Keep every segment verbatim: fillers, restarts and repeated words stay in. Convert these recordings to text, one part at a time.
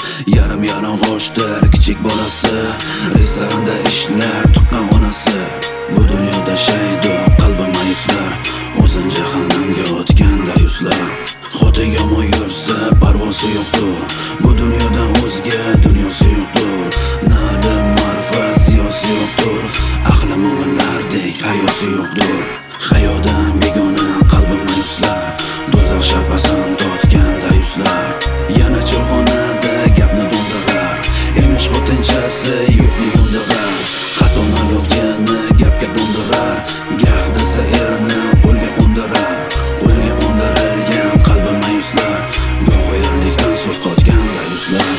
Yarim yalang'ochdir kichik bolasi, restoranda ishlar tuqqan onasi. Bu dunyoda shaydo qalbi mayuslar, o'zin jahannamga o'tganda yuzlar. Xotin yomon yursa parvozi yo'qdir, bu dunyodan o'zga dunyosi yo'qdir. Na ilm ma'rifat ziyosi yo'qdir, ahli mo'minlardek hayosi yo'qdir. Hayodan begona qalbi mayuslar, do'zax sharpasin totganda yuzlar. Yana choyxonada gapni do'ndirar, emish xotinchasi yo'qni yo'ndirar. Xatoni lo'kjani gapga do'ndirar, gah desa erini qo'lga qo'ndirar. Qo'lga qo'ndirilgan qalbi mayuslar, goh yerlikdan so'z qotganda yuzlar.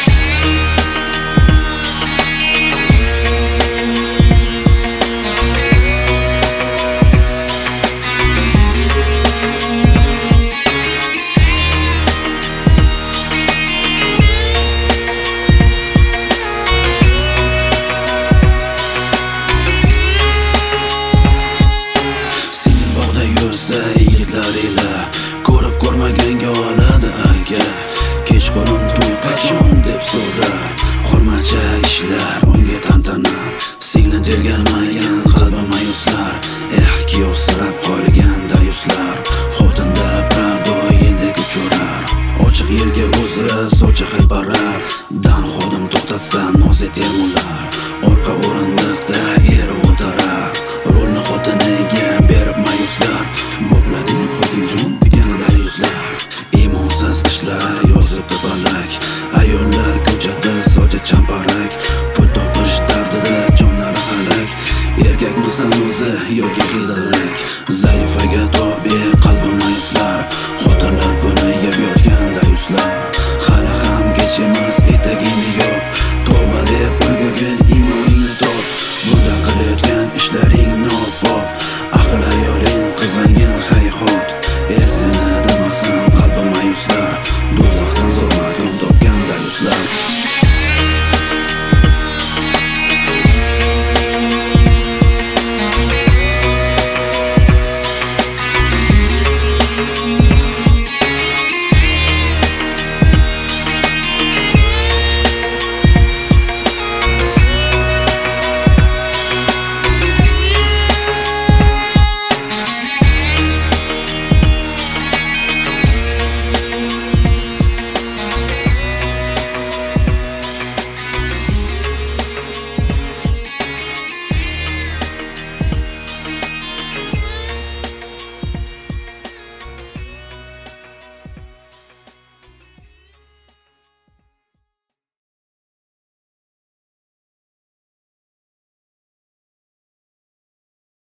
Ko'rib ko'rmaganga oladi aka, kechqurun to'y qachon deb so'rar. Xurmacha ishlar unga tantana, singli tergamagan qalbi mayuslar. Eh kuyovsirab qolganda yuzlar, xotinda prado yeldek uchurar. Ochiq yelga uzra sochi hilparar, dan xodim to'xtatsa noz etar ular. Orqa o'rindiqda er